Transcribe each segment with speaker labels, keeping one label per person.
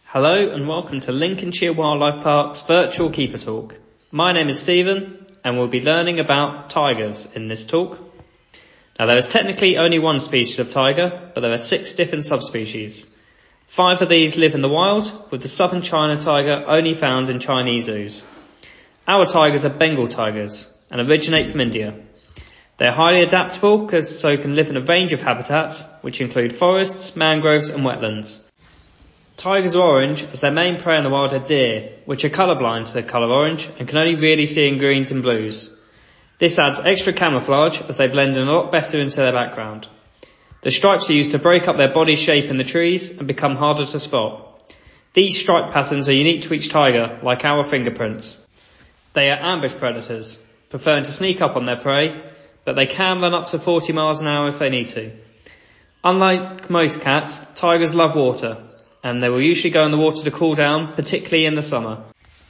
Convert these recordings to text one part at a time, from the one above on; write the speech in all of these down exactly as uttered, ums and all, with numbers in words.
Speaker 1: Hello and welcome to Lincolnshire Wildlife Park's virtual Keeper Talk. My name is Stephen and we'll be learning about tigers in this talk. Now there is technically only one species of tiger, but there are six different subspecies. Five of these live in the wild, with the southern China tiger only found in Chinese zoos. Our tigers are Bengal tigers and originate from India. They are highly adaptable because so can live in a range of habitats, which include forests, mangroves and wetlands. Tigers are orange as their main prey in the wild are deer, which are colourblind to the colour orange and can only really see in greens and blues. This adds extra camouflage as they blend in a lot better into their background. The stripes are used to break up their body shape in the trees and become harder to spot. These stripe patterns are unique to each tiger, like our fingerprints. They are ambush predators, preferring to sneak up on their prey, but they can run up to forty miles an hour if they need to. Unlike most cats, tigers love water, and they will usually go in the water to cool down, particularly in the summer.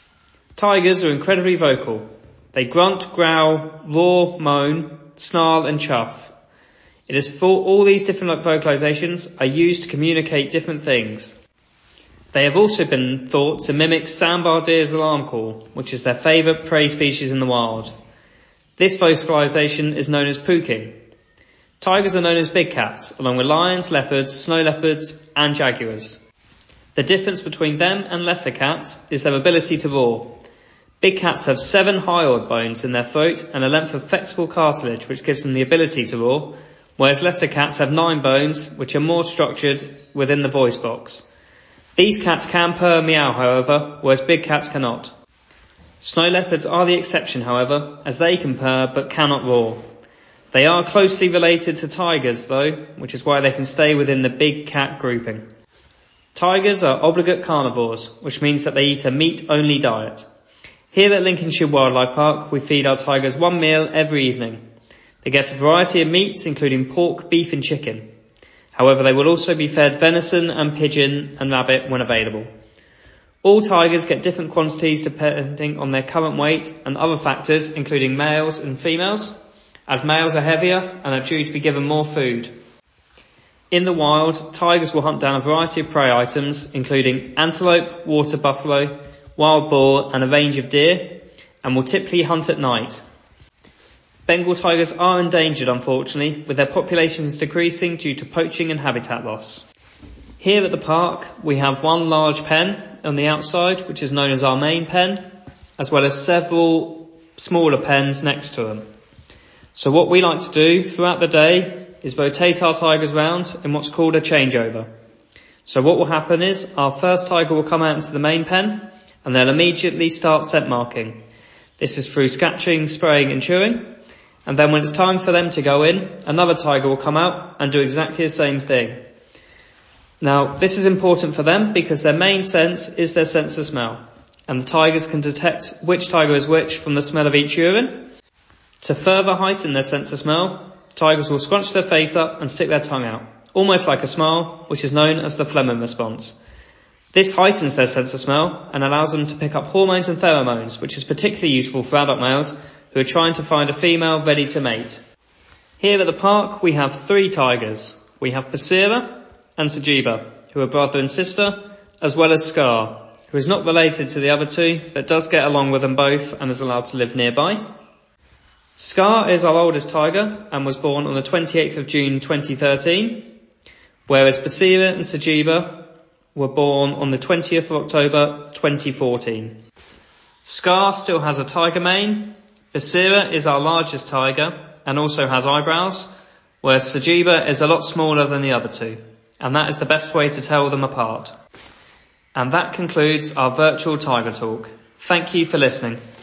Speaker 1: Tigers are incredibly vocal. They grunt, growl, roar, moan, snarl and chuff. It is for all these different vocalizations are used to communicate different things. They have also been thought to mimic sandbar deer's alarm call, which is their favourite prey species in the wild. This vocalization is known as pooking. Tigers are known as big cats, along with lions, leopards, snow leopards and jaguars. The difference between them and lesser cats is their ability to roar. Big cats have seven hyoid bones in their throat and a length of flexible cartilage which gives them the ability to roar, whereas lesser cats have nine bones which are more structured within the voice box. These cats can purr and meow, however, whereas big cats cannot. Snow leopards are the exception, however, as they can purr but cannot roar. They are closely related to tigers though, which is why they can stay within the big cat grouping. Tigers are obligate carnivores, which means that they eat a meat-only diet. Here at Lincolnshire Wildlife Park, we feed our tigers one meal every evening. They get a variety of meats, including pork, beef and chicken. However, they will also be fed venison and pigeon and rabbit when available. All tigers get different quantities depending on their current weight and other factors, including males and females, as males are heavier and are due to be given more food. In the wild, tigers will hunt down a variety of prey items, including antelope, water buffalo, wild boar and a range of deer, and will typically hunt at night. Bengal tigers are endangered, unfortunately, with their populations decreasing due to poaching and habitat loss. Here at the park, we have one large pen on the outside, which is known as our main pen, as well as several smaller pens next to them. So what we like to do throughout the day is rotate our tigers round in what's called a changeover. So what will happen is our first tiger will come out into the main pen and they'll immediately start scent marking. This is through scratching, spraying and chewing. And then when it's time for them to go in, another tiger will come out and do exactly the same thing. Now this is important for them because their main sense is their sense of smell. And the tigers can detect which tiger is which from the smell of each urine. To further heighten their sense of smell, tigers will scrunch their face up and stick their tongue out, almost like a smile, which is known as the Fleming response. This heightens their sense of smell and allows them to pick up hormones and pheromones, which is particularly useful for adult males who are trying to find a female ready to mate. Here at the park, we have three tigers. We have Basira and Sajiba, who are brother and sister, as well as Scar, who is not related to the other two, but does get along with them both and is allowed to live nearby. Scar is our oldest tiger and was born on the twenty-eighth of June twenty thirteen, whereas Basira and Sajiba were born on the twentieth of October twenty fourteen. Scar still has a tiger mane. Basira is our largest tiger and also has eyebrows, whereas Sajiba is a lot smaller than the other two, and that is the best way to tell them apart. And that concludes our virtual tiger talk. Thank you for listening.